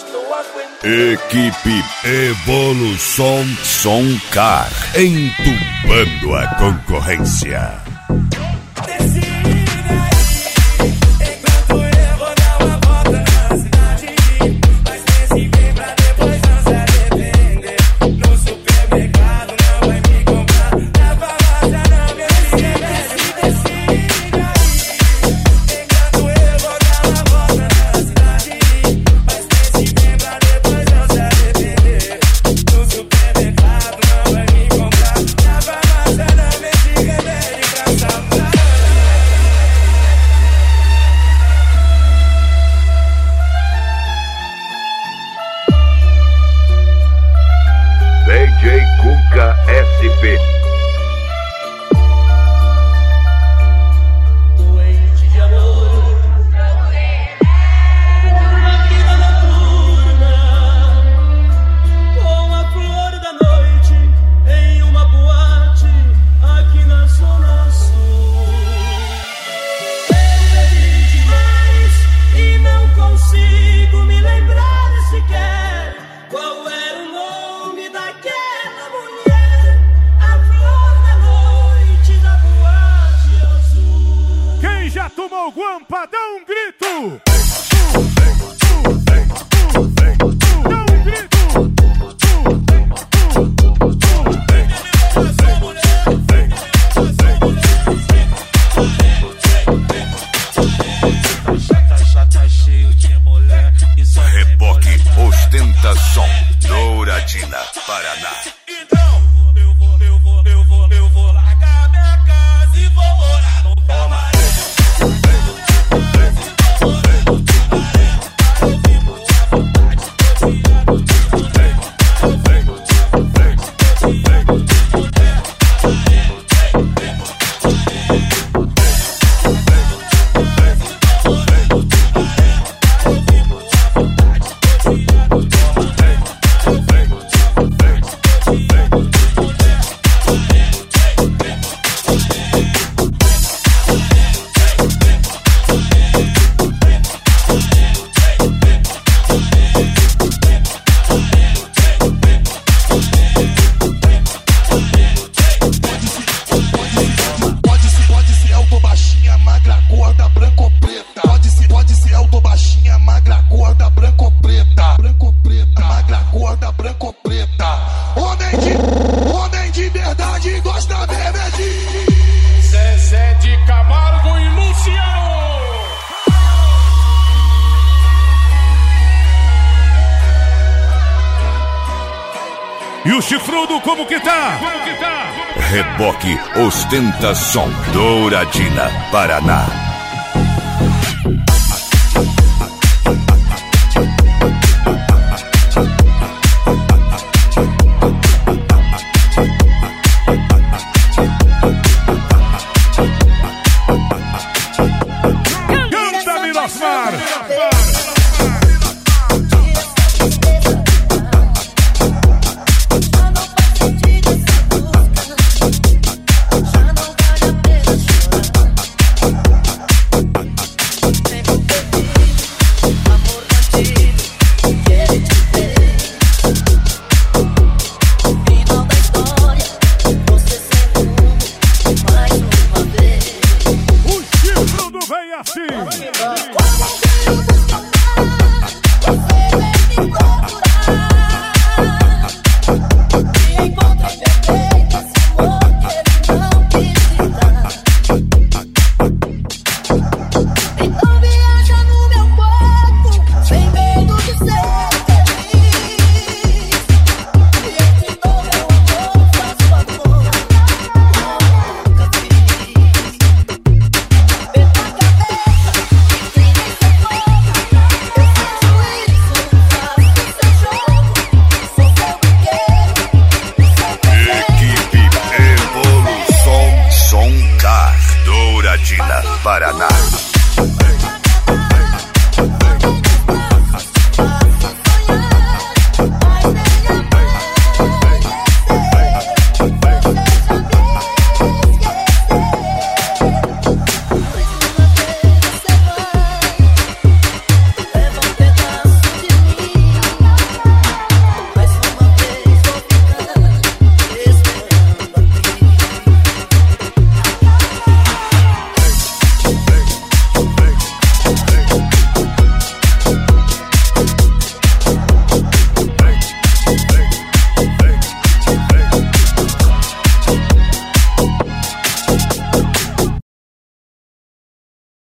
Equipe Evolução Soncar, entubando a concorrência. DJ Cuca SP. Doente de amor, uma vida noturna, com a flor da noite em uma boate aqui na Zona Sul. Eu bebi demais e não consigo me lembrar sequer qual era o nome daquela mulher, a flor da noite da boate azul. Quem já tomou guampa, dá um grito! Dá um grito! Tá cheio de mulher e só tem Reboque mulher. Ostentação, Douradina, Paraná. Então, eu vou largar minha casa e vou morar no camarim. Pode ser, eu tô baixinha, magra, gorda, branca ou preta. Pode ser, eu tô baixinha, magra, gorda, branca ou preta. Branca ou preta, magra, gorda, branca ou preta. Homem de verdade gosta mesmo é de Zezé de Camargo e Luciano. E o chifrudo como que tá? Reboque Ostentação, Douradina, Paraná.